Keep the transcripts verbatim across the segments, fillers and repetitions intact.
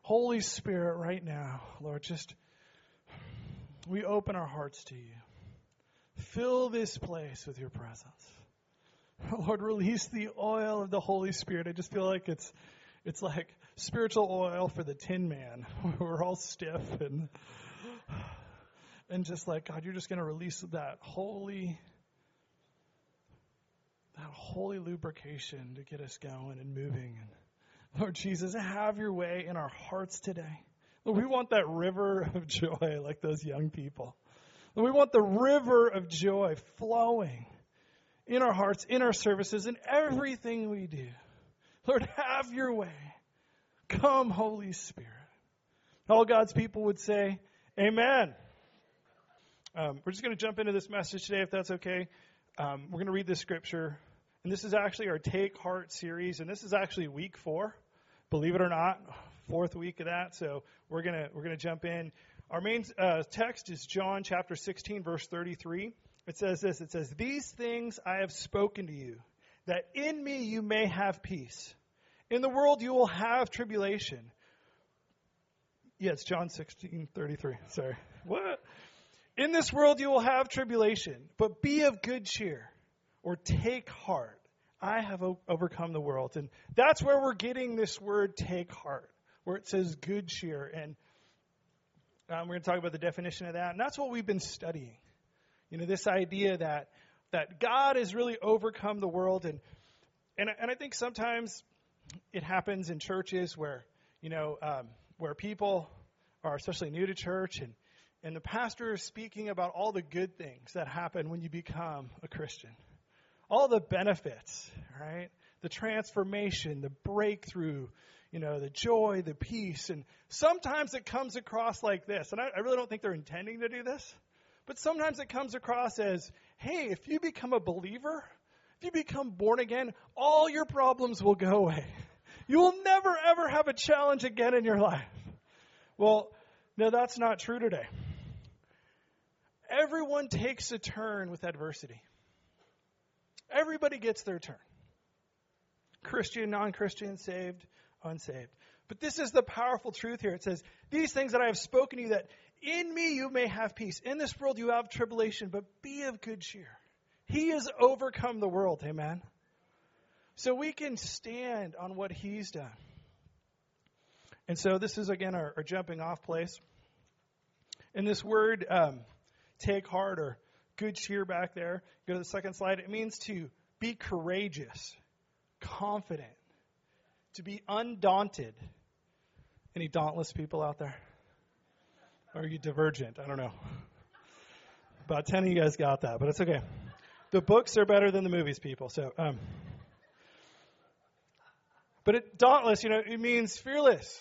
Holy Spirit, right now, Lord, just we open our hearts to you. Fill this place with your presence. Lord, release the oil of the Holy Spirit. I just feel like it's it's like spiritual oil for the Tin Man. We're all stiff and and just like, God, you're just going to release that holy that holy lubrication to get us going and moving. And Lord Jesus, have your way in our hearts today. Lord, we want that river of joy like those young people. Lord, we want the river of joy flowing in our hearts, in our services, in everything we do. Lord, have your way. Come, Holy Spirit. All God's people would say, amen. Um, we're just going to jump into this message today, if that's okay. Um, we're going to read this scripture. And this is actually our Take Heart series. And this is actually week four, believe it or not, fourth week of that. So we're going to we're going to jump in. Our main uh, text is John chapter sixteen, verse thirty-three. It says this. It says, these things I have spoken to you, that in me you may have peace. In the world you will have tribulation. Yeah, it's John sixteen, thirty-three. Sorry. What? In this world you will have tribulation, but be of good cheer, or take heart. I have o- overcome the world. And that's where we're getting this word take heart, where it says good cheer. And um, we're going to talk about the definition of that. And that's what we've been studying. You know, this idea that that God has really overcome the world. And and, and I think sometimes it happens in churches where, you know, um, where people are especially new to church and And the pastor is speaking about all the good things that happen when you become a Christian. All the benefits, right? The transformation, the breakthrough, you know, the joy, the peace. And sometimes it comes across like this. And I, I really don't think they're intending to do this. But sometimes it comes across as, hey, if you become a believer, if you become born again, all your problems will go away. You will never, ever have a challenge again in your life. Well, no, that's not true today. Everyone takes a turn with adversity. Everybody gets their turn. Christian, non-Christian, saved, unsaved. But this is the powerful truth here. It says, these things that I have spoken to you, that in me you may have peace. In this world you have tribulation, but be of good cheer. He has overcome the world, amen? So we can stand on what he's done. And so this is, again, our, our jumping off place. And this word, um, take heart or good cheer back there, go to the second slide. It means to be courageous, confident, to be undaunted. Any dauntless people out there? Or are you divergent? I don't know. About ten of you guys got that, but it's okay. The books are better than the movies, people. So, um, but it, dauntless, you know, it means fearless.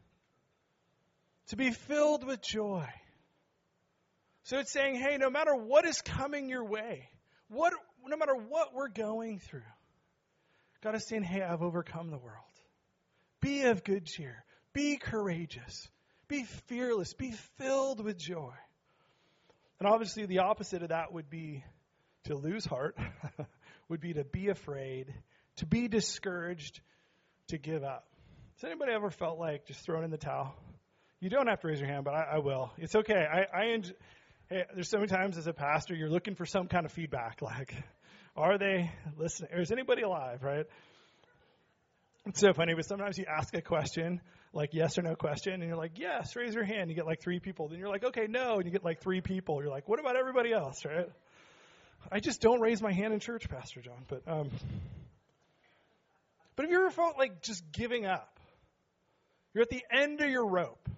To be filled with joy. So it's saying, hey, no matter what is coming your way, what, no matter what we're going through, God is saying, hey, I've overcome the world. Be of good cheer. Be courageous. Be fearless. Be filled with joy. And obviously the opposite of that would be to lose heart, would be to be afraid, to be discouraged, to give up. Has anybody ever felt like just throwing in the towel? You don't have to raise your hand, but I, I will. It's okay. I, I enjoy, hey, there's so many times as a pastor, you're looking for some kind of feedback. Like, are they listening? Or is anybody alive, right? It's so funny, but sometimes you ask a question, like yes or no question, and you're like, yes, raise your hand. You get like three people. Then you're like, okay, no. And you get like three people. You're like, what about everybody else, right? I just don't raise my hand in church, Pastor John. But, um, but have you ever felt like just giving up? You're at the end of your rope.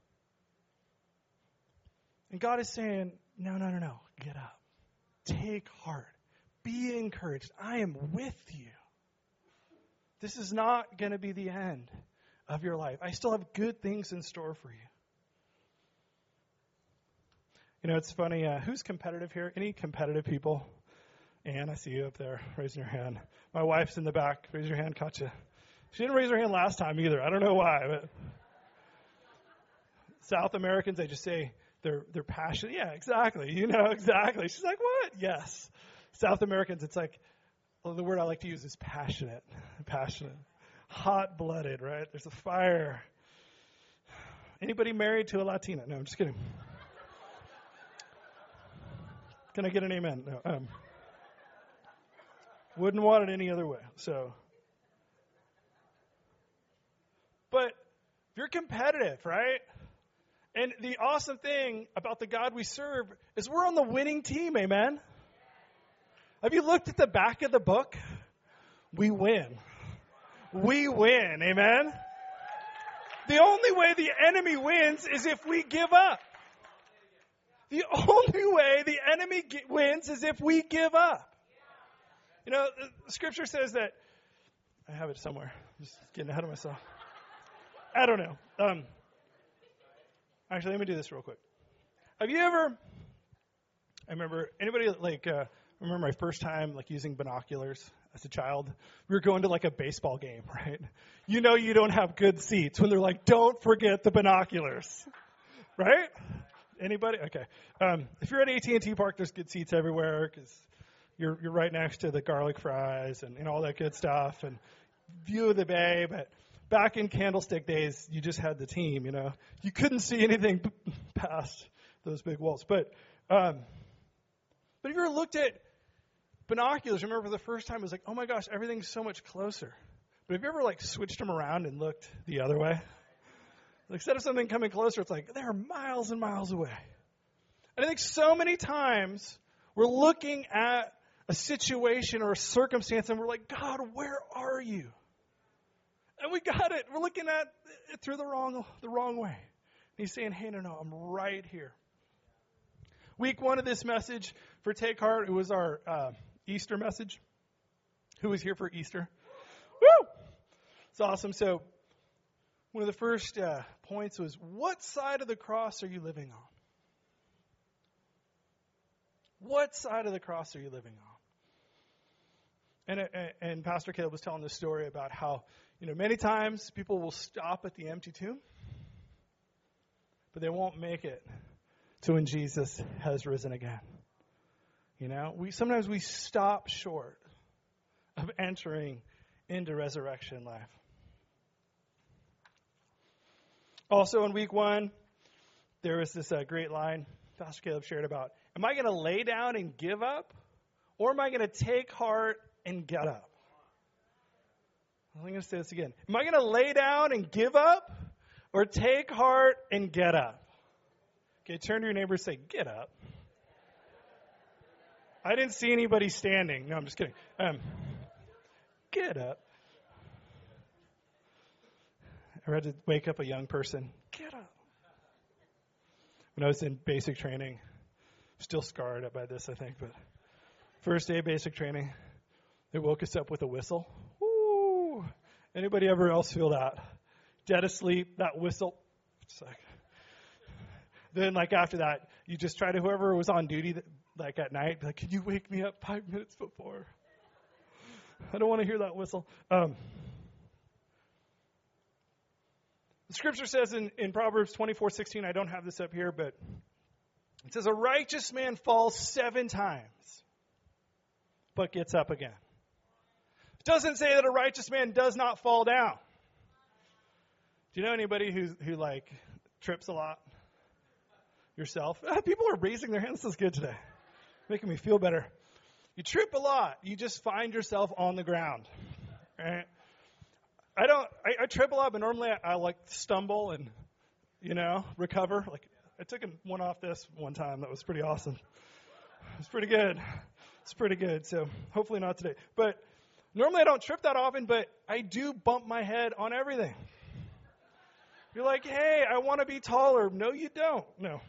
And God is saying, no, no, no, no, get up. Take heart. Be encouraged. I am with you. This is not going to be the end of your life. I still have good things in store for you. You know, it's funny. Uh, who's competitive here? Any competitive people? Ann, I see you up there raising your hand. My wife's in the back. Raise your hand, Katya. She didn't raise her hand last time either. I don't know why. But South Americans, they just say they're they're passionate. Yeah, exactly. You know, exactly. She's like, what? Yes. South Americans, it's like, well, the word I like to use is passionate. Passionate. Hot-blooded, right? There's a fire. Anybody married to a Latina? No, I'm just kidding. Can I get an amen? No. Um, wouldn't want it any other way. So, but if you're competitive, right? And the awesome thing about the God we serve is we're on the winning team, amen? Have you looked at the back of the book? We win. We win, amen? The only way the enemy wins is if we give up. The only way the enemy ge- wins is if we give up. You know, the scripture says that, I have it somewhere. I'm just getting ahead of myself. I don't know. Um, actually, let me do this real quick. Have you ever, I remember, anybody like, uh, remember my first time like using binoculars as a child? We were going to like a baseball game, right? You know you don't have good seats when they're like, don't forget the binoculars, right? Anybody? Okay. Um, if you're at A T and T Park, there's good seats everywhere because you're you're right next to the garlic fries and, and all that good stuff and view of the bay. But back in Candlestick days, you just had the team, you know. You couldn't see anything past those big walls. But um, but if you ever looked at binoculars, remember the first time it was like, oh my gosh, everything's so much closer. But have you ever like switched them around and looked the other way? Instead of something coming closer, it's like they're miles and miles away. And I think so many times we're looking at a situation or a circumstance and we're like, God, where are you? And we got it. We're looking at it through the wrong the wrong way. And he's saying, hey, no, no, I'm right here. Week one of this message for Take Heart, it was our uh, Easter message. Who was here for Easter? Woo! It's awesome. So one of the first uh, points was, what side of the cross are you living on? What side of the cross are you living on? And, uh, and Pastor Caleb was telling this story about how, you know, many times people will stop at the empty tomb, but they won't make it to when Jesus has risen again. You know, we sometimes we stop short of entering into resurrection life. Also in week one, there was this uh, great line Pastor Caleb shared about, am I going to lay down and give up, or am I going to take heart and get up? I'm going to say this again. Am I going to lay down and give up, or take heart and get up? Okay, turn to your neighbor and say, get up. I didn't see anybody standing. No, I'm just kidding. Um, get up. I had to wake up a young person. Get up. When I was in basic training, still scarred up by this, I think, but first day of basic training, they woke us up with a whistle. Woo! Anybody ever else feel that? Dead asleep, that whistle. It's like, then, like, after that, you just try to, whoever was on duty, that, like, at night, be like, can you wake me up five minutes before? I don't want to hear that whistle. Um, the scripture says in, in Proverbs twenty-four sixteen, I don't have this up here, but it says, a righteous man falls seven times, but gets up again. It doesn't say that a righteous man does not fall down. Do you know anybody who, who like, trips a lot? Yourself? People are raising their hands. This is good today. Making me feel better. You trip a lot. You just find yourself on the ground. Right? I don't, I, I trip a lot, but normally I, I like stumble and, you know, recover. Like, I took one off this one time. That was pretty awesome. It was pretty good. It's pretty good. So hopefully not today. But normally I don't trip that often, but I do bump my head on everything. You're like, hey, I want to be taller. No, you don't. No.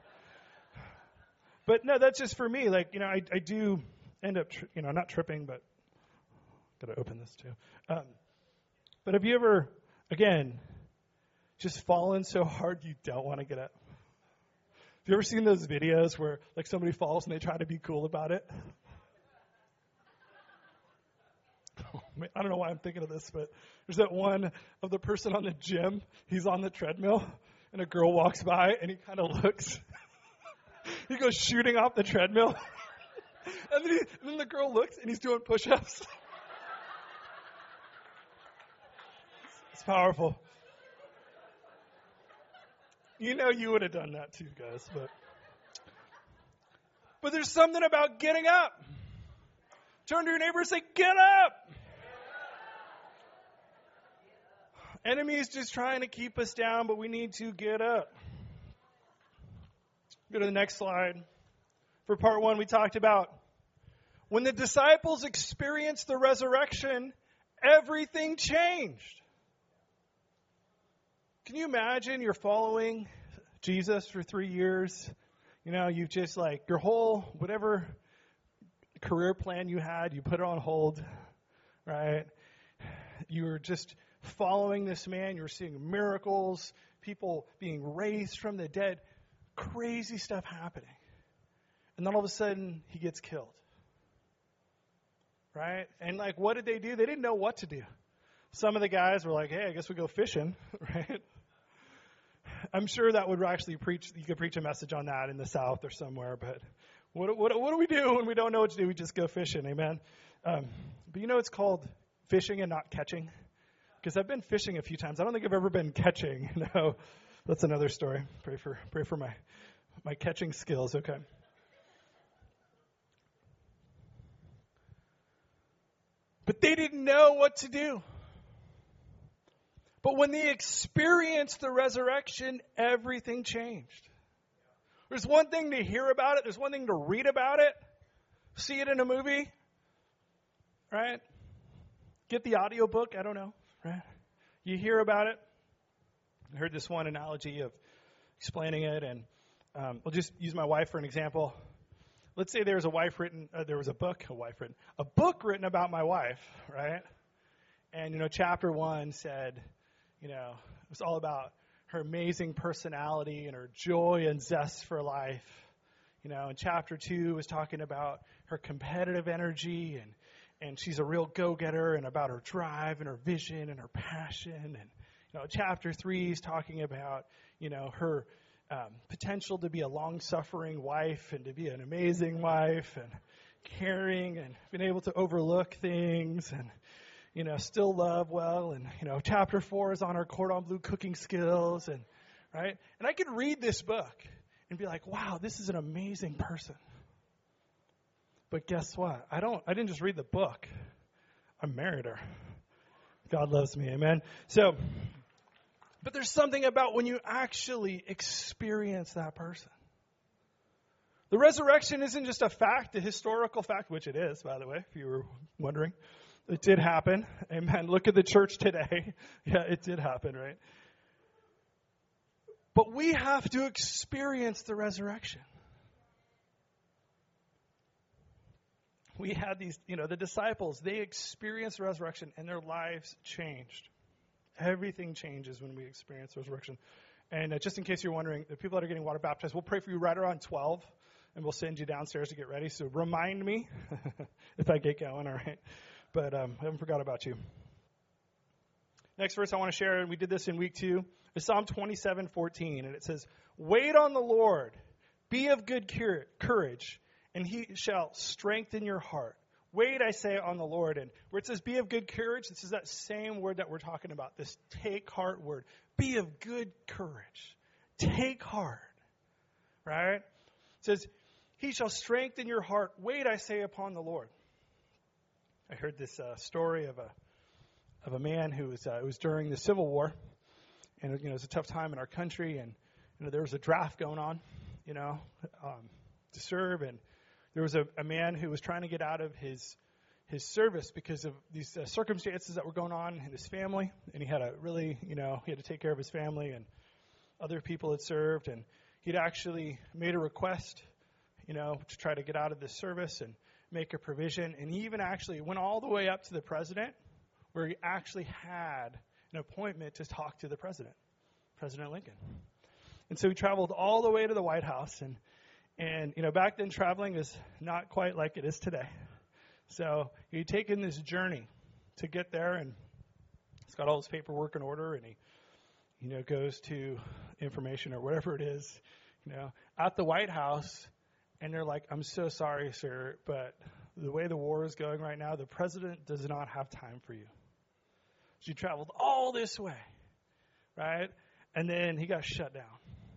But no, that's just for me. Like, you know, I, I do end up, tri- you know, not tripping, but got to open this too. Um, but have you ever, again, just fallen so hard you don't want to get up? Have you ever seen those videos where, like, somebody falls and they try to be cool about it? Oh, man, I don't know why I'm thinking of this, but there's that one of the person on the gym. He's on the treadmill, and a girl walks by, and he kind of looks. He goes shooting off the treadmill. and, then he, and then the girl looks, and he's doing push-ups. it's, it's powerful. You know you would have done that too, guys. But, but there's something about getting up. Turn to your neighbor and say, get up. Enemy is just trying to keep us down, but we need to get up. Go to the next slide. For part one, we talked about when the disciples experienced the resurrection, everything changed. Can you imagine you're following Jesus for three years? You know, you've just like your whole, whatever career plan you had, you put it on hold, right? You were just following this man. You were seeing miracles, people being raised from the dead, crazy stuff happening. And then all of a sudden, he gets killed. Right? And like, what did they do? They didn't know what to do. Some of the guys were like, hey, I guess we go fishing, right? I'm sure that would actually preach, you could preach a message on that in the South or somewhere, but what, what, what do we do when we don't know what to do? We just go fishing, amen? Um, but you know it's called fishing and not catching? Because I've been fishing a few times. I don't think I've ever been catching. No, that's another story. Pray for pray for my my catching skills, okay? But they didn't know what to do. But when they experienced the resurrection, everything changed. There's one thing to hear about it. There's one thing to read about it. See it in a movie. Right? Get the audiobook. I don't know. Right? You hear about it. I heard this one analogy of explaining it. And um, we'll just use my wife for an example. Let's say there's a wife written, uh, there was a book, a wife written, a book written about my wife, right? And, you know, chapter one said, you know, it was all about her amazing personality and her joy and zest for life. You know, and chapter two was talking about her competitive energy and, and she's a real go-getter and about her drive and her vision and her passion. And, you know, chapter three is talking about, you know, her Um, potential to be a long-suffering wife and to be an amazing wife and caring and being able to overlook things and, you know, still love well. And, you know, chapter four is on her cordon bleu cooking skills and, right? And I could read this book and be like, wow, this is an amazing person. But guess what? I don't, I didn't just read the book. I married her. God loves me. Amen. So, but there's something about when you actually experience that person. The resurrection isn't just a fact, a historical fact, which it is, by the way, if you were wondering. It did happen. Amen. Look at the church today. Yeah, it did happen, right? But we have to experience the resurrection. We had these, you know, the disciples, they experienced the resurrection and their lives changed. Everything changes when we experience resurrection. And uh, just in case you're wondering, the people that are getting water baptized, we'll pray for you right around twelve, and we'll send you downstairs to get ready. So remind me if I get going, all right? But um, I haven't forgot about you. Next verse I want to share, and we did this in week two, is Psalm twenty-seven fourteen, and it says, wait on the Lord, be of good courage, and he shall strengthen your heart. Wait, I say, on the Lord. And where it says be of good courage, this is that same word that we're talking about, this take heart word. Be of good courage. Take heart. Right? It says, he shall strengthen your heart. Wait, I say, upon the Lord. I heard this uh, story of a of a man who was, uh, it was during the Civil War. And, you know, it was a tough time in our country. And, you know, there was a draft going on, you know, um, to serve. And there was a, a man who was trying to get out of his his service because of these uh, circumstances that were going on in his family. And he had a really, you know, he had to take care of his family and other people had served. And he'd actually made a request, you know, to try to get out of this service and make a provision. And he even actually went all the way up to the president where he actually had an appointment to talk to the president, President Lincoln. And so he traveled all the way to the White House. And And, you know, back then traveling is not quite like it is today. So he'd taken this journey to get there, and he's got all his paperwork in order, and he, you know, goes to information or whatever it is, you know, at the White House, and they're like, I'm so sorry, sir, but the way the war is going right now, the president does not have time for you. So you traveled all this way, right? And then he got shut down.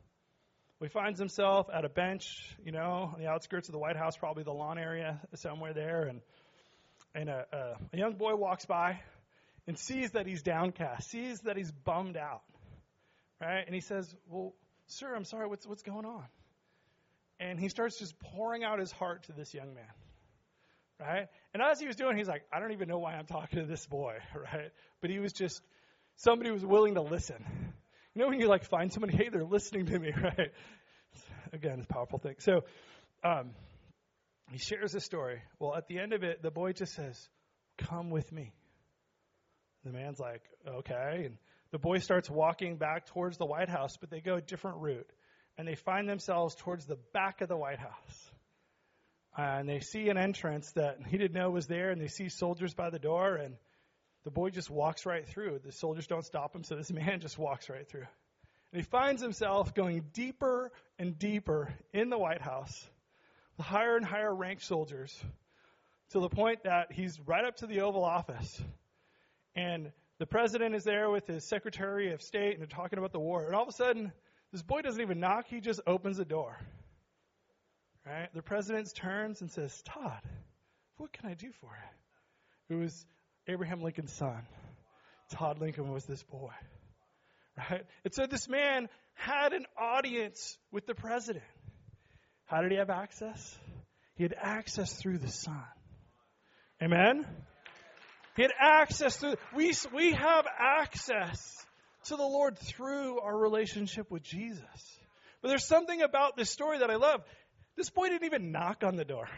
He finds himself at a bench, you know, on the outskirts of the White House, probably the lawn area somewhere there. And and a, a, a young boy walks by and sees that he's downcast, sees that he's bummed out, right? And he says, well, sir, I'm sorry, what's what's going on? And he starts just pouring out his heart to this young man, right? And as he was doing, he's like, I don't even know why I'm talking to this boy, right? But he was just, somebody was willing to listen. You know when you like find somebody, hey, they're listening to me, right? Again, it's a powerful thing. So um, he shares this story. Well, at the end of it, the boy just says, come with me. The man's like, okay. And the boy starts walking back towards the White House, but they go a different route. And they find themselves towards the back of the White House. Uh, and they see an entrance that he didn't know was there, and they see soldiers by the door, and the boy just walks right through. The soldiers don't stop him, so this man just walks right through. And he finds himself going deeper and deeper in the White House, the higher and higher ranked soldiers, to the point that he's right up to the Oval Office. And the president is there with his Secretary of State, and they're talking about the war. And all of a sudden, this boy doesn't even knock, he just opens the door. Right? The president turns and says, Todd, what can I do for you? It was Abraham Lincoln's son. Todd Lincoln was this boy. Right? And so this man had an audience with the president. How did he have access? He had access through the Son. Amen? He had access through, we, we have access to the Lord through our relationship with Jesus. But there's something about this story that I love. This boy didn't even knock on the door.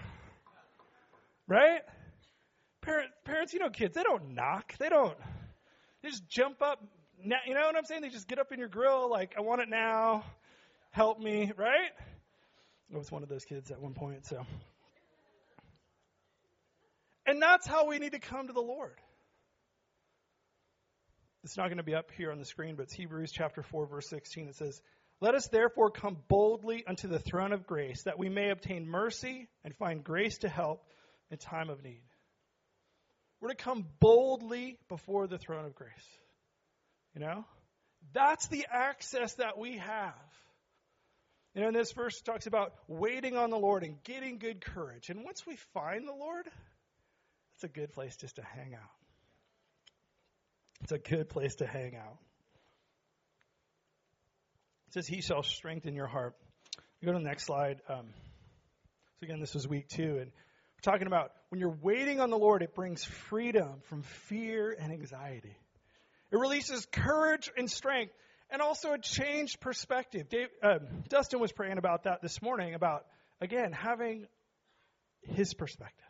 Right? Parent, parents, you know kids, they don't knock. They don't. They just jump up. You know what I'm saying? They just get up in your grill like, I want it now. Help me. Right? I was one of those kids at one point. So, and that's how we need to come to the Lord. It's not going to be up here on the screen, but it's Hebrews chapter four, verse sixteen. It says, let us therefore come boldly unto the throne of grace, that we may obtain mercy and find grace to help in time of need. We're to come boldly before the throne of grace. You know? That's the access that we have. You know, in this verse it talks about waiting on the Lord and getting good courage. And once we find the Lord, it's a good place just to hang out. It's a good place to hang out. It says, he shall strengthen your heart. We go to the next slide. Um, so again, this was week two. And we're talking about when you're waiting on the Lord, it brings freedom from fear and anxiety. It releases courage and strength and also a changed perspective. Dave, uh, Dustin was praying about that this morning, about, again, having his perspective.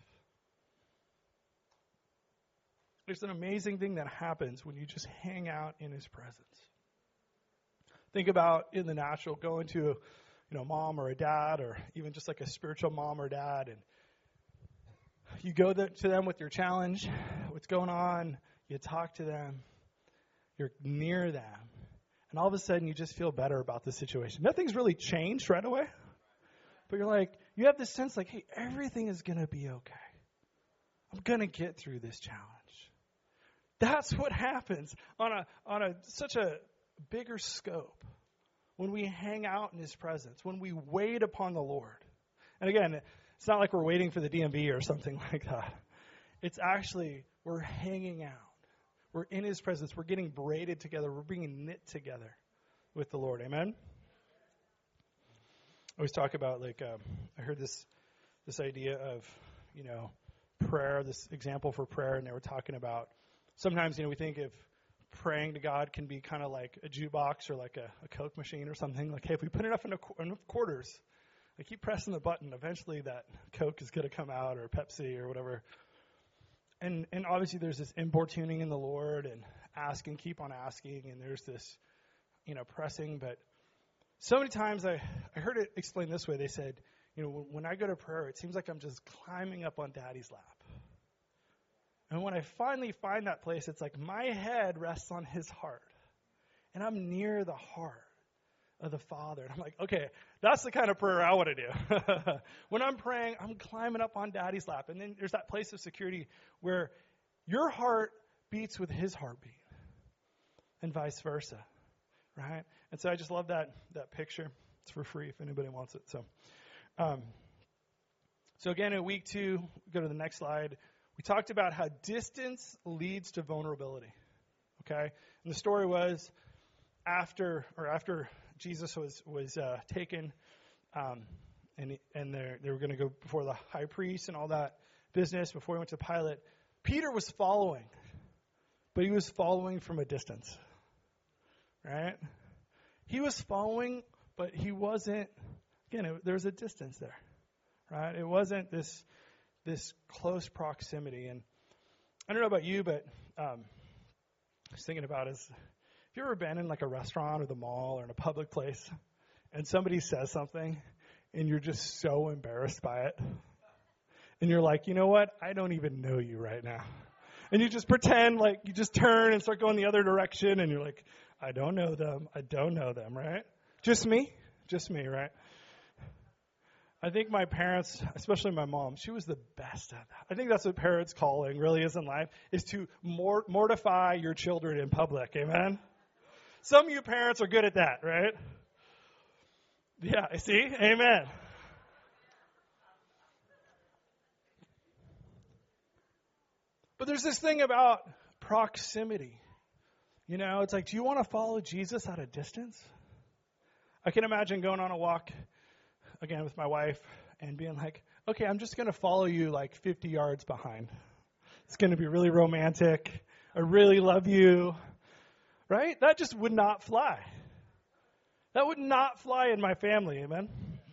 There's an amazing thing that happens when you just hang out in his presence. Think about in the natural going to, you know, mom or a dad, or even just like a spiritual mom or dad, and you go to them with your challenge, what's going on, you talk to them, you're near them, and all of a sudden you just feel better about the situation. Nothing's really changed right away, but you're like, you have this sense like, hey, everything is going to be okay. I'm going to get through this challenge. That's what happens on a on a such a bigger scope when we hang out in his presence, when we wait upon the Lord. And again, it's not like we're waiting for the D M V or something like that. It's actually we're hanging out. We're in his presence. We're getting braided together. We're being knit together with the Lord. Amen? I always talk about, like, um, I heard this this idea of, you know, prayer, this example for prayer, and they were talking about sometimes, you know, we think of praying to God can be kind of like a jukebox or like a, a Coke machine or something. Like, hey, if we put enough, enough quarters, I keep pressing the button, eventually that Coke is going to come out, or Pepsi or whatever. And and obviously there's this importuning in the Lord and asking, keep on asking, and there's this, you know, pressing. But so many times I, I heard it explained this way. They said, you know, when, when I go to prayer, it seems like I'm just climbing up on Daddy's lap. And when I finally find that place, it's like my head rests on his heart. And I'm near the heart of the Father. And I'm like, okay, that's the kind of prayer I want to do. When I'm praying, I'm climbing up on Daddy's lap. And then there's that place of security where your heart beats with his heartbeat. And vice versa. Right? And so I just love that that picture. It's for free if anybody wants it. So, um, so again, in week two, go to the next slide. We talked about how distance leads to vulnerability. Okay, and the story was after or after Jesus was was uh, taken, um, and and they were going to go before the high priest and all that business before he went to Pilate. Peter was following, but he was following from a distance. Right? He was following, but he wasn't. Again, it, there was a distance there. Right? It wasn't this this close proximity. And I don't know about you, but um, I was thinking about is, have you ever been in like a restaurant or the mall or in a public place and somebody says something and you're just so embarrassed by it? And you're like, you know what? I don't even know you right now. And you just pretend like you just turn and start going the other direction and you're like, I don't know them. I don't know them, right? Just me? Just me, right? I think my parents, especially my mom, she was the best at that. I think that's what parents' calling really is in life, is to mor- mortify your children in public. Amen? Some of you parents are good at that, right? Yeah, I see? Amen. But there's this thing about proximity. You know, it's like, do you want to follow Jesus at a distance? I can imagine going on a walk again with my wife and being like, okay, I'm just going to follow you like fifty yards behind. It's going to be really romantic. I really love you. Right? That just would not fly. That would not fly in my family. Amen?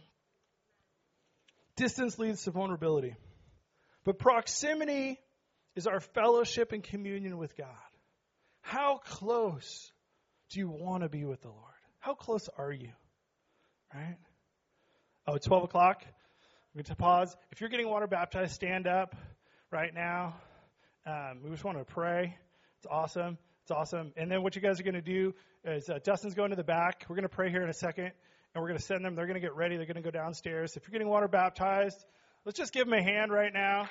Distance leads to vulnerability. But proximity is our fellowship and communion with God. How close do you want to be with the Lord? How close are you? Right? Oh, it's twelve o'clock. I'm going to pause. If you're getting water baptized, stand up right now. Um, we just want to pray. It's awesome. It's awesome. And then what you guys are going to do is uh, Dustin's going to the back. We're going to pray here in a second, and we're going to send them. They're going to get ready. They're going to go downstairs. If you're getting water baptized, let's just give them a hand right now.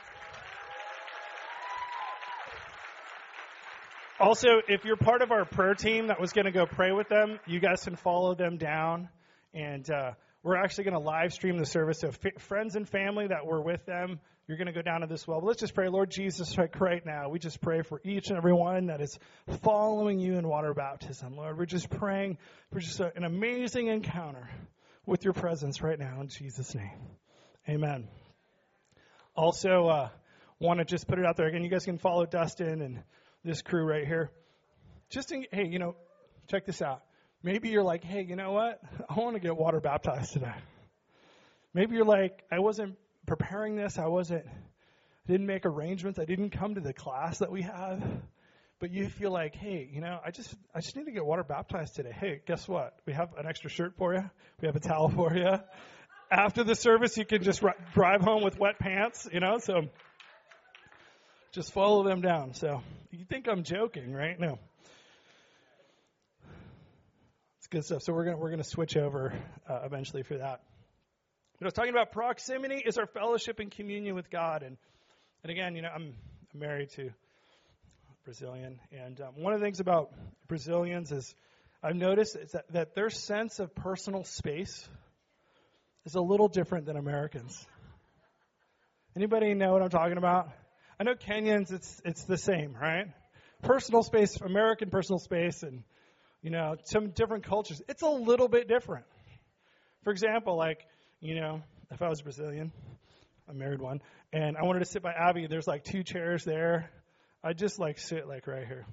Also, if you're part of our prayer team that was going to go pray with them, you guys can follow them down. And uh, we're actually going to live stream the service. So f- friends and family that were with them, you're going to go down to this well. But let's just pray. Lord Jesus, right, right now, we just pray for each and every one that is following you in water baptism. Lord, we're just praying for just a, an amazing encounter with your presence right now in Jesus' name. Amen. Also, uh, want to just put it out there again. You guys can follow Dustin and this crew right here. Just in, hey, you know, check this out. Maybe you're like, hey, you know what? I want to get water baptized today. Maybe you're like, I wasn't preparing this. I wasn't, I didn't make arrangements. I didn't come to the class that we have. But you feel like, hey, you know, I just, I just need to get water baptized today. Hey, guess what? We have an extra shirt for you. We have a towel for you. After the service, you can just r- drive home with wet pants, you know, so just follow them down. So you think I'm joking, right? No. It's good stuff. So we're going we're going to switch over uh, eventually for that. But I was talking about proximity is our fellowship and communion with God. And and again, you know, I'm, I'm married to a Brazilian. And um, one of the things about Brazilians is I've noticed is that, that their sense of personal space is a little different than Americans. Anybody know what I'm talking about? I know Kenyans, it's it's the same, right? Personal space, American personal space, and, you know, some different cultures. It's a little bit different. For example, like, you know, if I was Brazilian, I married one, and I wanted to sit by Abby, there's like two chairs there. I'd just like sit like right here.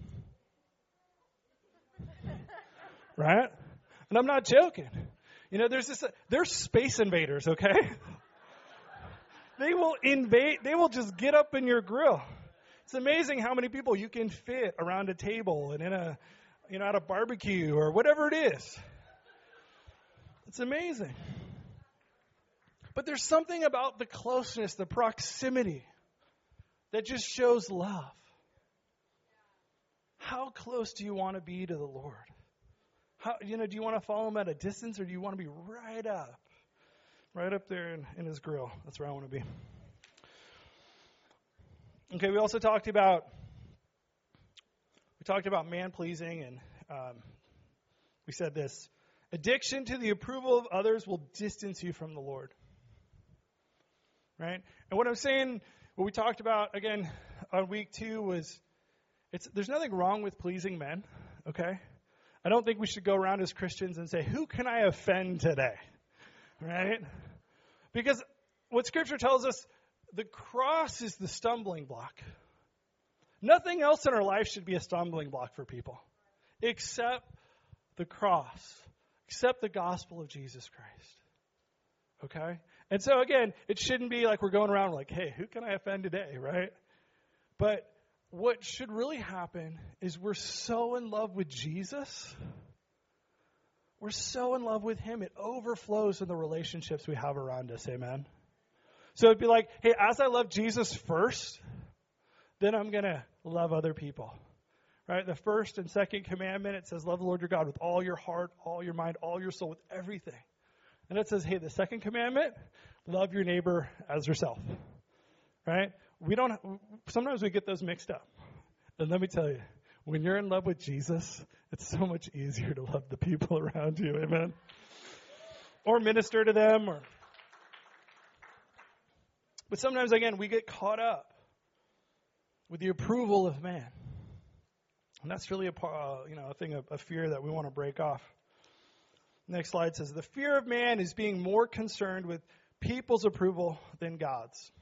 Right? And I'm not joking. You know, there's this, they're space invaders, okay? They will invade, they will just get up in your grill. It's amazing how many people you can fit around a table and in a, you know, at a barbecue or whatever it is. It's amazing. But there's something about the closeness, the proximity, that just shows love. How close do you want to be to the Lord? How, you know, do you want to follow him at a distance, or do you want to be right up? Right up there in, in his grill. That's where I want to be. Okay, we also talked about we talked about man pleasing, and um, we said this: Addiction to the approval of others will distance you from the Lord. Right? And what I'm saying, what we talked about, again, on week two was, it's there's nothing wrong with pleasing men, okay? I don't think we should go around as Christians and say, who can I offend today? Right? Because what Scripture tells us, the cross is the stumbling block. Nothing else in our life should be a stumbling block for people, except the cross, except the gospel of Jesus Christ. Okay? And so, again, it shouldn't be like we're going around like, hey, who can I offend today, right? But what should really happen is we're so in love with Jesus. We're so in love with him, it overflows in the relationships we have around us, amen? So it'd be like, hey, as I love Jesus first, then I'm going to love other people. Right? The first and second commandment, it says, love the Lord your God with all your heart, all your mind, all your soul, with everything. And it says, hey, the second commandment, love your neighbor as yourself. Right? We don't, sometimes we get those mixed up. And let me tell you, when you're in love with Jesus, it's so much easier to love the people around you. Amen? Or minister to them. Or, but sometimes, again, we get caught up with the approval of man. And that's really a, uh, you know, a thing of a fear that we want to break off. Next slide says, the fear of man is being more concerned with people's approval than God's.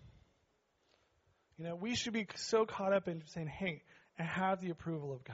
You know, we should be so caught up in saying, hey, I have the approval of God.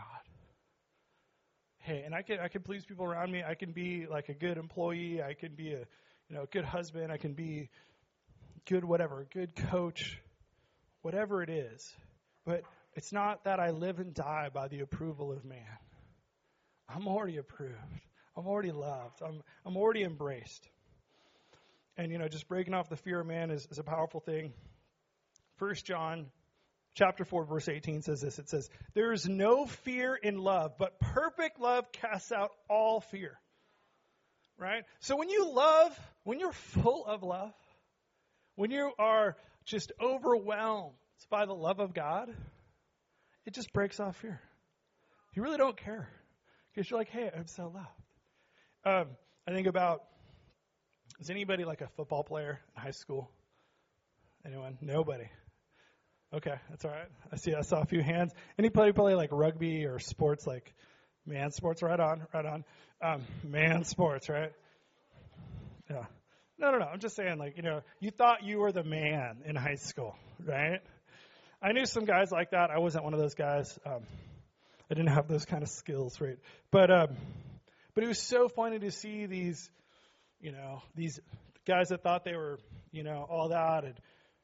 Hey, and I can I can please people around me. I can be like a good employee. I can be a, you know, a good husband. I can be good whatever, good coach, whatever it is. But it's not that I live and die by the approval of man. I'm already approved. I'm already loved. I'm I'm already embraced. And, you know, just breaking off the fear of man is, is a powerful thing. First John chapter four, verse eighteen says this. It says, there is no fear in love, but perfect love casts out all fear. Right? So when you love, when you're full of love, when you are just overwhelmed by the love of God, it just breaks off fear. You really don't care. Because you're like, hey, I'm so loved. Um, I think about, is anybody like a football player in high school? Anyone? Nobody. Okay, that's all right. I see. I saw a few hands. Anybody play like rugby or sports, like man sports? Right on, right on. Um, man sports, right? Yeah. No, no, no. I'm just saying, like, you know, you thought you were the man in high school, right? I knew some guys like that. I wasn't one of those guys. Um, I didn't have those kind of skills, right? But um, but it was so funny to see these, you know, these guys that thought they were, you know, all that and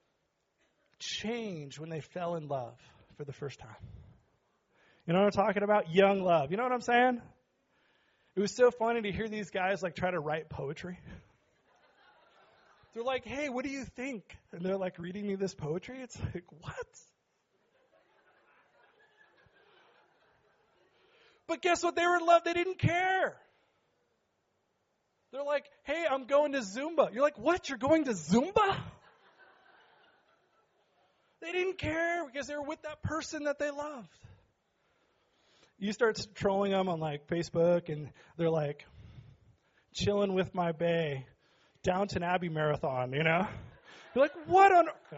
change when they fell in love for the first time. You know what I'm talking about? Young love. You know what I'm saying? It was so funny to hear these guys like try to write poetry. They're like, hey, what do you think? And they're like reading me this poetry. It's like, what? But guess what? They were in love. They didn't care. They're like, hey, I'm going to Zumba. You're like, what? You're going to Zumba? They didn't care because they were with that person that they loved. You start trolling them on like Facebook and they're like, chilling with my bae. Downton Abbey marathon, you know? You're like, what on earth?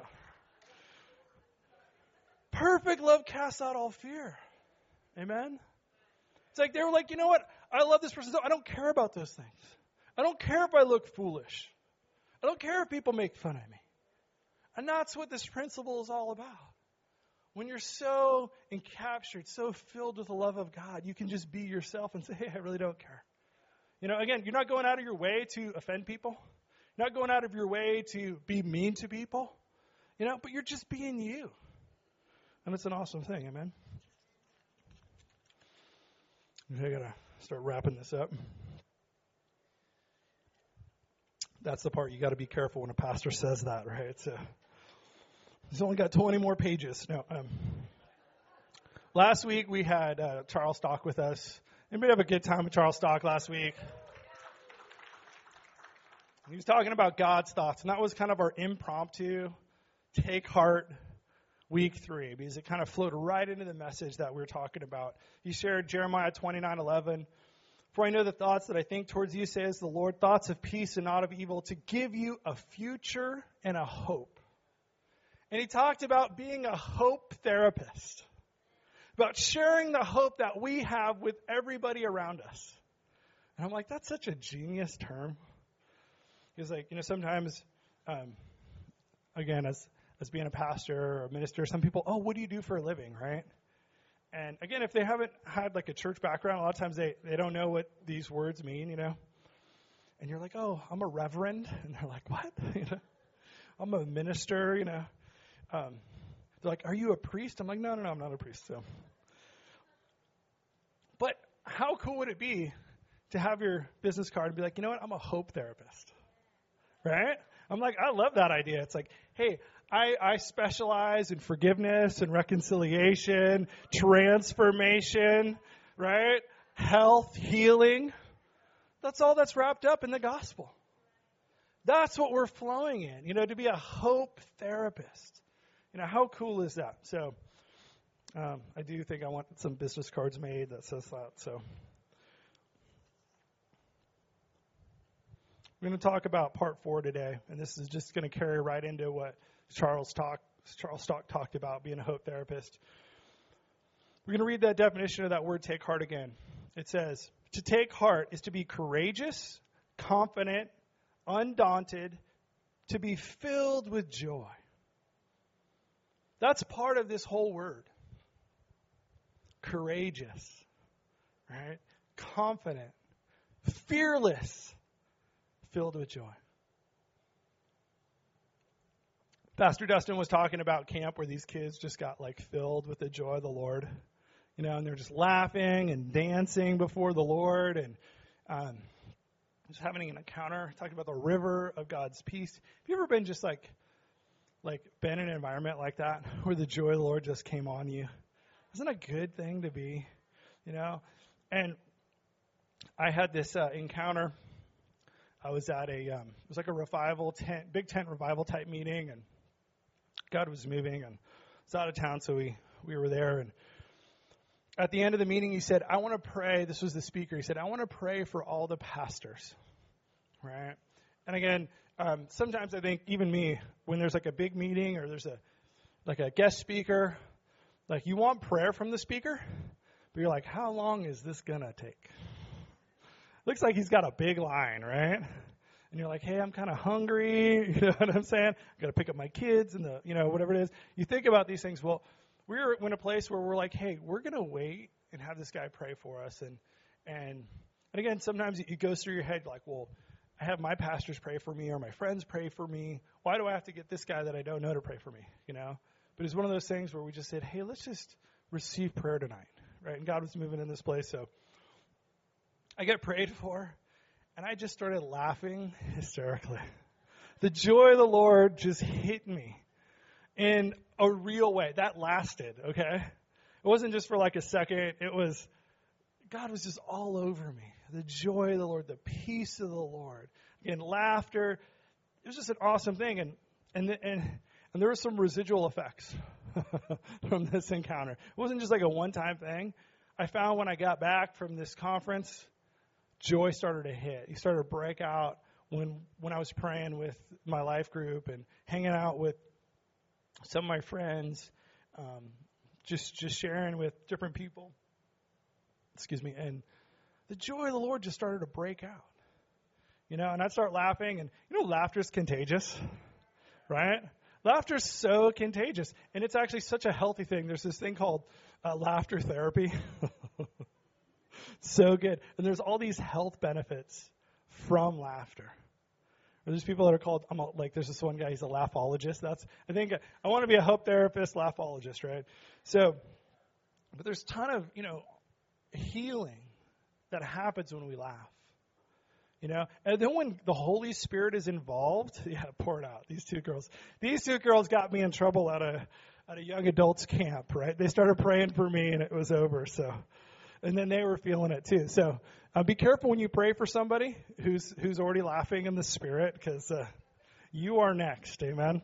Perfect love casts out all fear. Amen? It's like they were like, you know what? I love this person, so I don't care about those things. I don't care if I look foolish. I don't care if people make fun of me. And that's what this principle is all about. When you're so encaptured, so filled with the love of God, you can just be yourself and say, hey, I really don't care. You know, again, you're not going out of your way to offend people. You're not going out of your way to be mean to people. You know, but you're just being you. And it's an awesome thing, amen? I got to start wrapping this up. That's the part you got to be careful when a pastor says that, right? So he's only got twenty more pages. No. Um, last week we had uh, Charles Stock with us. Anybody have a good time with Charles Stock last week? He was talking about God's thoughts, and that was kind of our impromptu take heart week three, because it kind of flowed right into the message that we were talking about. He shared Jeremiah twenty-nine eleven. For I know the thoughts that I think towards you, says the Lord, thoughts of peace and not of evil, to give you a future and a hope. And he talked about being a hope therapist, about sharing the hope that we have with everybody around us. And I'm like, that's such a genius term. He was like, you know, sometimes, um, again, as as being a pastor or a minister, some people, oh, what do you do for a living, right? And again, if they haven't had like a church background, a lot of times they, they don't know what these words mean, you know. And you're like, oh, I'm a reverend. And they're like, what? you know, I'm a minister, you know. Um, they're like, are you a priest? I'm like, no, no, no, I'm not a priest. So, but how cool would it be to have your business card and be like, you know what? I'm a hope therapist, right? I'm like, I love that idea. It's like, hey, I, I specialize in forgiveness and reconciliation, transformation, right? Health, healing. That's all that's wrapped up in the gospel. That's what we're flowing in, you know, to be a hope therapist. You know, how cool is that? So um, I do think I want some business cards made that says that. So we're going to talk about part four today, and this is just going to carry right into what Charles talk, Charles Stock talked about, being a hope therapist. We're going to read that definition of that word, take heart, again. It says, to take heart is to be courageous, confident, undaunted, to be filled with joy. That's part of this whole word. Courageous, right? Confident, fearless, filled with joy. Pastor Dustin was talking about camp where these kids just got like filled with the joy of the Lord, you know, and they're just laughing and dancing before the Lord and um, just having an encounter, talking about the river of God's peace. Have you ever been just like, like been in an environment like that where the joy of the Lord just came on you? Isn't it a good thing to be, you know? And I had this uh, encounter. I was at a, um, it was like a revival tent, big tent revival type meeting, and God was moving, and I was out of town, so we, we were there. And at the end of the meeting, he said, I want to pray. This was the speaker. He said, I want to pray for all the pastors, right? And again, um, sometimes I think even me, when there's like a big meeting or there's a like a guest speaker, like you want prayer from the speaker, but you're like, how long is this going to take? Looks like he's got a big line, right? And you're like, hey, I'm kind of hungry. You know what I'm saying? I got to pick up my kids and the, you know, whatever it is. You think about these things. Well, we're in a place where we're like, hey, we're going to wait and have this guy pray for us. And, and, and again, sometimes it goes through your head like, well, I have my pastors pray for me or my friends pray for me. Why do I have to get this guy that I don't know to pray for me? You know? But it's one of those things where we just said, hey, let's just receive prayer tonight, right? And God was moving in this place. So I get prayed for, and I just started laughing hysterically. The joy of the Lord just hit me in a real way. That lasted, okay? It wasn't just for like a second. It was, God was just all over me. The joy of the Lord, the peace of the Lord, and laughter. It was just an awesome thing. And and and, and there were some residual effects from this encounter. It wasn't just like a one-time thing. I found when I got back from this conference, joy started to hit. He started to break out when when I was praying with my life group and hanging out with some of my friends, um, just just sharing with different people. Excuse me. And the joy of the Lord just started to break out. You know, and I'd start laughing. And, you know, laughter's contagious, right? Laughter's so contagious. And it's actually such a healthy thing. There's this thing called uh, laughter therapy. So good. And there's all these health benefits from laughter. Or there's people that are called, I'm a, like, there's this one guy, he's a laughologist. That's, I think, I want to be a hope therapist, laughologist, right? So, but there's a ton of, you know, healing that happens when we laugh. You know, and then when the Holy Spirit is involved, yeah, pour it out. These two girls, these two girls got me in trouble at a at a young adults camp, right? They started praying for me, and it was over. So, and then they were feeling it too. So, uh, be careful when you pray for somebody who's who's already laughing in the Spirit, because uh, you are next. Amen.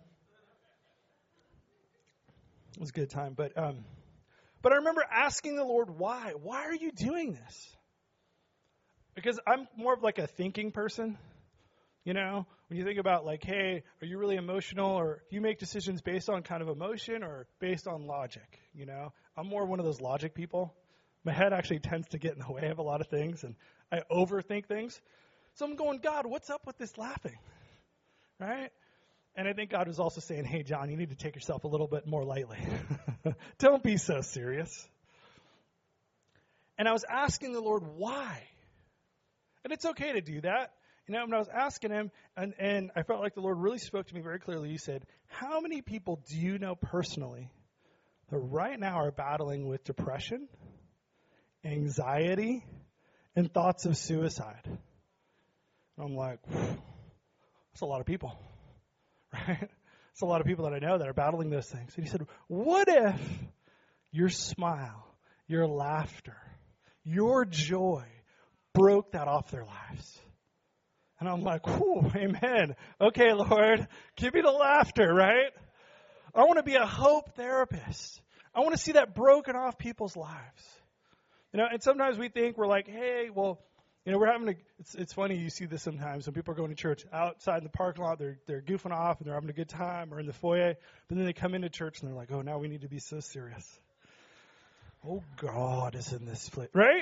It was a good time, but um, but I remember asking the Lord, why? Why are you doing this? Because I'm more of like a thinking person. You know, when you think about like, hey, are you really emotional, or you make decisions based on kind of emotion or based on logic? You know, I'm more one of those logic people. My head actually tends to get in the way of a lot of things, and I overthink things. So I'm going, God, what's up with this laughing? Right? And I think God was also saying, hey, John, you need to take yourself a little bit more lightly. Don't be so serious. And I was asking the Lord, why? And it's okay to do that. You know, when I was asking him, and, and I felt like the Lord really spoke to me very clearly. He said, how many people do you know personally that right now are battling with depression, anxiety, and thoughts of suicide? And I'm like, that's a lot of people, right? It's a lot of people that I know that are battling those things. And he said, what if your smile, your laughter, your joy broke that off their lives? And I'm like, whew, amen. Okay, Lord, give me the laughter, right? I want to be a hope therapist. I want to see that broken off people's lives. You know, and sometimes we think we're like, hey, well, you know, we're having a, it's, it's funny, you see this sometimes when people are going to church outside in the parking lot, they're, they're goofing off and they're having a good time, or in the foyer, but then they come into church and they're like, oh, now we need to be so serious. Oh, God is in this place, right?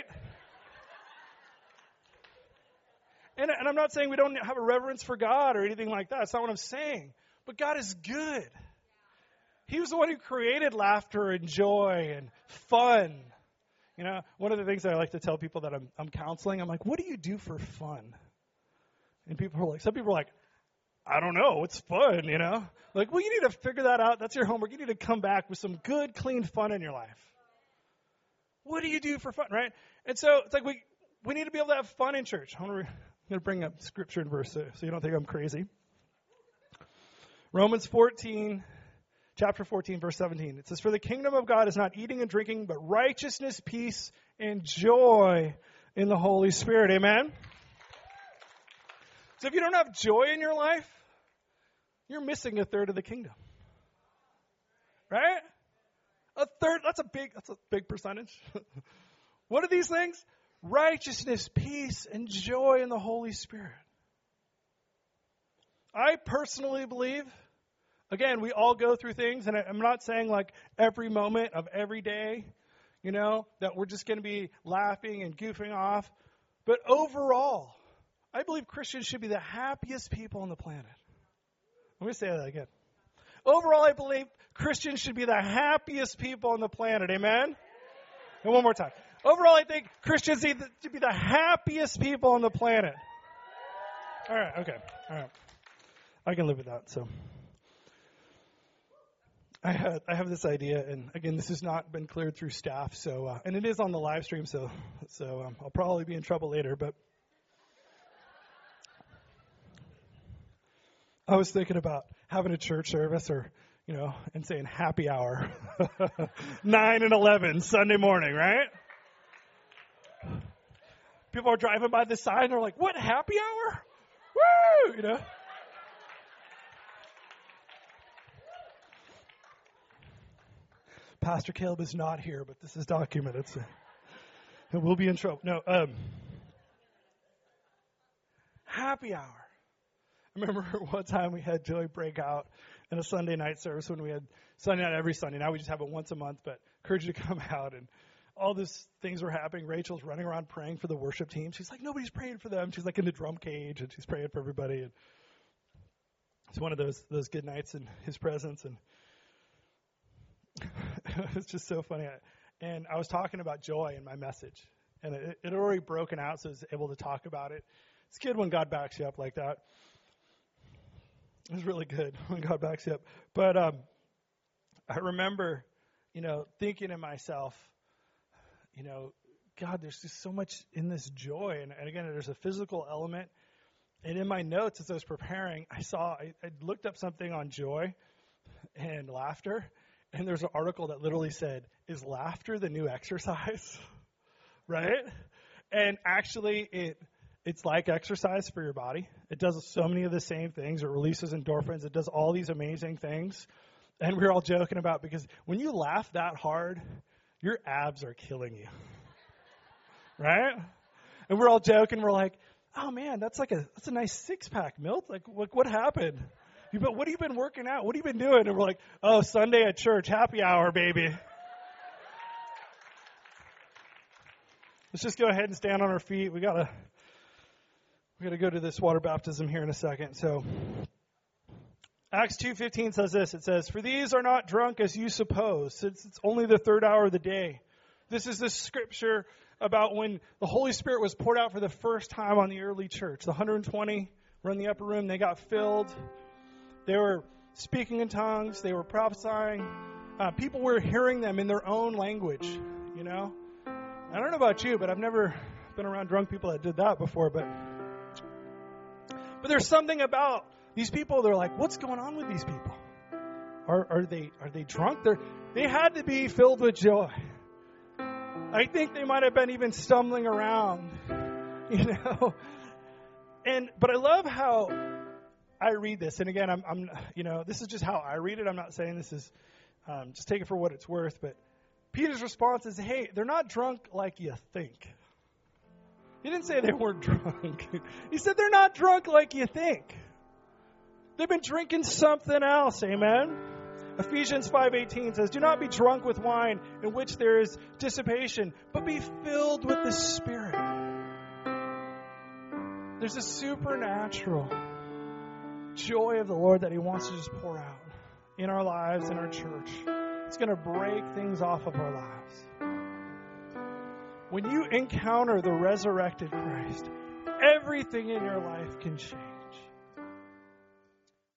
And, and I'm not saying we don't have a reverence for God or anything like that. That's not what I'm saying. But God is good. He was the one who created laughter and joy and fun. You know, one of the things that I like to tell people that I'm, I'm counseling, I'm like, what do you do for fun? And people are like, some people are like, I don't know, it's fun, you know? Like, well, you need to figure that out. That's your homework. You need to come back with some good, clean fun in your life. What do you do for fun, right? And so it's like we we need to be able to have fun in church. I want to re- I'm going to bring up scripture and verse so you don't think I'm crazy. Romans fourteen, chapter fourteen, verse seventeen. It says, for the kingdom of God is not eating and drinking, but righteousness, peace, and joy in the Holy Spirit. Amen? So if you don't have joy in your life, you're missing a third of the kingdom. Right? A third, that's a big, that's a big percentage. What are these things? Righteousness, peace, and joy in the Holy Spirit. I personally believe, again, we all go through things, and I'm not saying like every moment of every day, you know, that we're just going to be laughing and goofing off. But overall, I believe Christians should be the happiest people on the planet. Let me say that again. Overall, I believe Christians should be the happiest people on the planet. Amen? And one more time. Overall, I think Christians should be the happiest people on the planet. All right, okay, all right. I can live with that. So, I had I have this idea, and again, this has not been cleared through staff. So, uh, and it is on the live stream, so so um, I'll probably be in trouble later. But I was thinking about having a church service, or you know, and saying happy hour, nine and eleven Sunday morning, right? People are driving by the sign, they're like, what, happy hour? Woo! You know? Pastor Caleb is not here, but this is documented, so and we'll be in trouble. No, um, happy hour. I remember one time we had Joey break out in a Sunday night service when we had Sunday night every Sunday. Now we just have it once a month, but I encourage you to come out, and all these things were happening. Rachel's running around praying for the worship team. She's like, nobody's praying for them. She's like in the drum cage, and she's praying for everybody. And it's one of those those good nights in his presence. And it's just so funny. And I was talking about joy in my message. And it had already broken out, so I was able to talk about it. It's good when God backs you up like that. It was really good when God backs you up. But um, I remember, you know, thinking to myself, you know, God, there's just so much in this joy. And, and again, there's a physical element. And in my notes, as I was preparing, I saw, I, I looked up something on joy and laughter. And there's an article that literally said, is laughter the new exercise? Right? And actually, it it's like exercise for your body. It does so many of the same things. It releases endorphins. It does all these amazing things. And we were all joking about, because when you laugh that hard, your abs are killing you. Right? And we're all joking. We're like, oh, man, that's like a that's a nice six-pack, Milt. Like, what, what happened? You, but what have you been working out? What have you been doing? And we're like, oh, Sunday at church, happy hour, baby. Let's just go ahead and stand on our feet. We gotta we gotta go to this water baptism here in a second. So Acts two fifteen says this. It says, "For these are not drunk as you suppose, since it's only the third hour of the day." This is the scripture about when the Holy Spirit was poured out for the first time on the early church. The one hundred twenty were in the upper room. They got filled. They were speaking in tongues. They were prophesying. Uh, people were hearing them in their own language, you know. I don't know about you, but I've never been around drunk people that did that before. But but there's something about these people. They're like, what's going on with these people? Are are they are they drunk? They they had to be filled with joy. I think they might have been even stumbling around, you know. And but I love how I read this. And again, I'm I'm you know this is just how I read it. I'm not saying this is um, just take it for what it's worth, but. Peter's response is, hey, they're not drunk like you think. He didn't say they weren't drunk. He said they're not drunk like you think. They've been drinking something else, amen? Ephesians five eighteen says, "Do not be drunk with wine in which there is dissipation, but be filled with the Spirit." There's a supernatural joy of the Lord that he wants to just pour out in our lives, in our church. It's going to break things off of our lives. When you encounter the resurrected Christ, everything in your life can change.